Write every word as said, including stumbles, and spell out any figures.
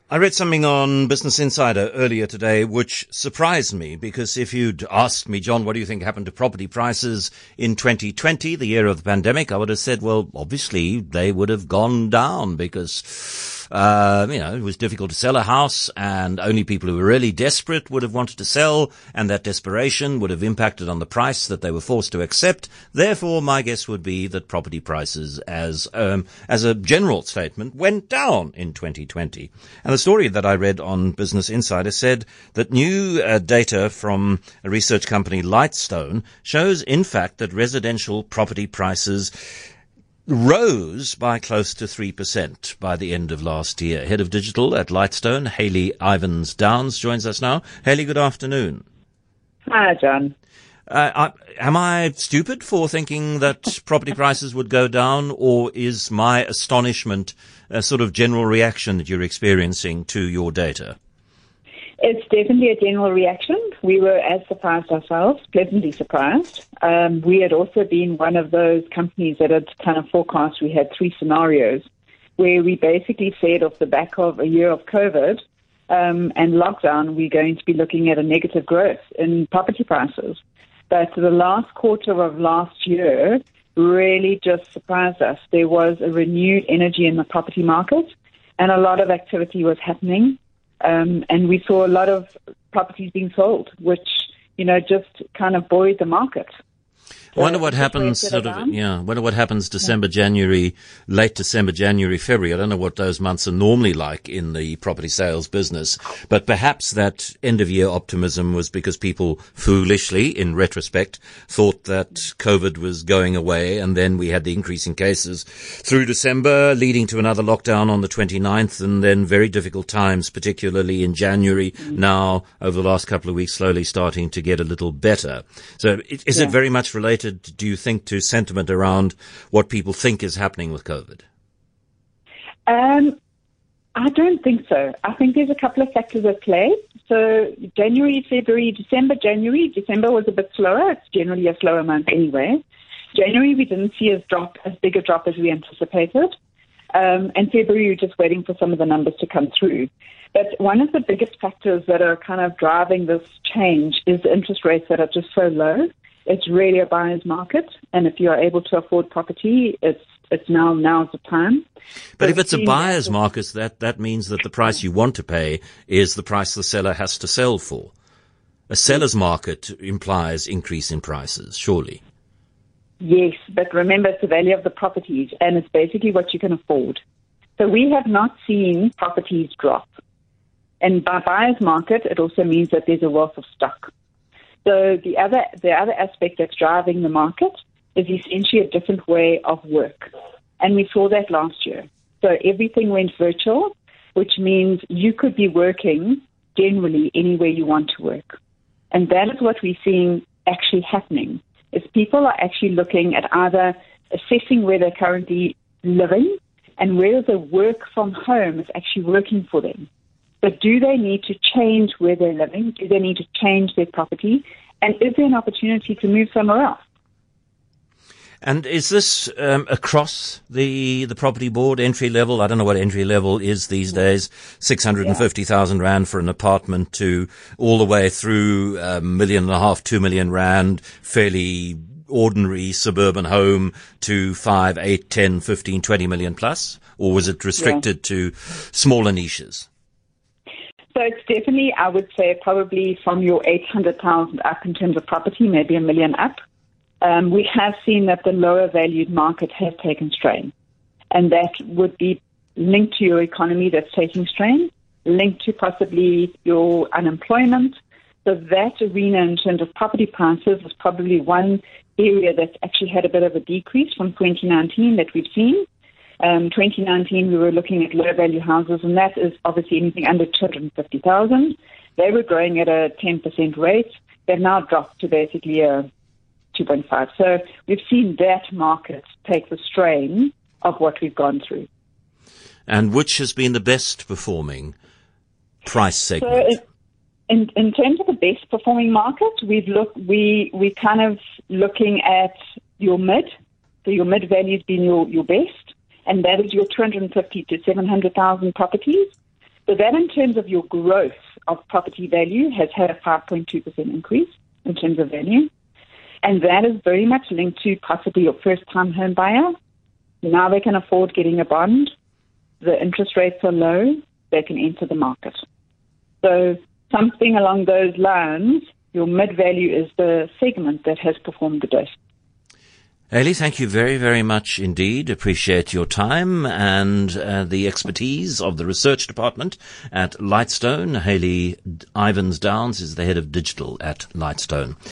I read something on Business Insider earlier today which surprised me, because if you'd asked me, John, what do you think happened to property prices in twenty twenty, the year of the pandemic, I would have said, well, obviously they would have gone down because Uh, you know, it was difficult to sell a house, and only people who were really desperate would have wanted to sell, and that desperation would have impacted on the price that they were forced to accept. Therefore, my guess would be that property prices, as um, as a general statement, went down in twenty twenty. And the story that I read on Business Insider said that new uh, data from a research company, Lightstone, shows, in fact, that residential property prices rose by close to three percent by the end of last year. Head of Digital at Lightstone, Hayley Ivins-Downs, joins us now. Hayley, good afternoon. Hi, John. Uh, I, am I stupid for thinking that property prices would go down, or is my astonishment a sort of general reaction that you're experiencing to your data? It's definitely a general reaction. We were as surprised ourselves, pleasantly surprised. Um, we had also been one of those companies that had kind of forecast. We had three scenarios where we basically said off the back of a year of COVID um, and lockdown, we're going to be looking at a negative growth in property prices. But the last quarter of last year really just surprised us. There was a renewed energy in the property market, and a lot of activity was happening. Um, and we saw a lot of properties being sold, which, you know, just kind of buoyed the market. I wonder what happens sort of, yeah, I wonder what happens December, yeah. January, late December, January, February. I don't know what those months are normally like in the property sales business, but perhaps that end of year optimism was because people foolishly, in retrospect, thought that COVID was going away, and then we had the increase in cases through December, leading to another lockdown on the twenty-ninth, and then very difficult times, particularly in January. Mm-hmm. Now, over the last couple of weeks, slowly starting to get a little better. So is yeah. it very much related, do you think, to sentiment around what people think is happening with COVID? Um, I don't think so. I think there's a couple of factors at play. So January, February, December, January. December was a bit slower. It's generally a slower month anyway. January, we didn't see as drop as big a drop as we anticipated. Um, and February, we're just waiting for some of the numbers to come through. But one of the biggest factors that are kind of driving this change is the interest rates that are just so low. It's really a buyer's market, and if you are able to afford property, it's it's now now's the time. But so if it's a buyer's market, that that means that the price you want to pay is the price the seller has to sell for. A seller's market implies increase in prices, surely. Yes, but remember, it's the value of the properties, and it's basically what you can afford. So we have not seen properties drop. And by buyer's market, it also means that there's a wealth of stock. So the other the other aspect that's driving the market is essentially a different way of work. And we saw that last year. So everything went virtual, which means you could be working generally anywhere you want to work. And that is what we're seeing actually happening, is people are actually looking at either assessing where they're currently living and where the work from home is actually working for them. But do they need to change where they're living? Do they need to change their property? And is there an opportunity to move somewhere else? And is this um, across the the property board, entry level? I don't know what entry level is these days. six hundred fifty thousand yeah. rand for an apartment, to all the way through a million and a half, two million rand, fairly ordinary suburban home, to five, eight, ten, fifteen, twenty million plus? Or was it restricted yeah. to smaller niches? So it's definitely, I would say, probably from your eight hundred thousand up in terms of property, maybe a million up. Um, we have seen that the lower valued market has taken strain. And that would be linked to your economy that's taking strain, linked to possibly your unemployment. So that arena in terms of property prices is probably one area that's actually had a bit of a decrease from twenty nineteen that we've seen. Um, twenty nineteen, we were looking at low-value houses, and that is obviously anything under two hundred fifty thousand. They were growing at a ten percent rate. They've now dropped to basically a two point five. So we've seen that market take the strain of what we've gone through. And which has been the best performing price segment? So it, in, in terms of the best performing market, we've look, we, we kind of looking at your mid. So your mid value has been your, your best. And that is your two hundred fifty to seven hundred thousand properties. So that in terms of your growth of property value has had a five point two percent increase in terms of value. And that is very much linked to possibly your first-time home buyer. Now they can afford getting a bond. The interest rates are low. They can enter the market. So something along those lines, your mid-value is the segment that has performed the best. Hayley, thank you very, very much indeed. Appreciate your time and uh, the expertise of the research department at Lightstone. Hayley Ivins-Downs is the head of digital at Lightstone.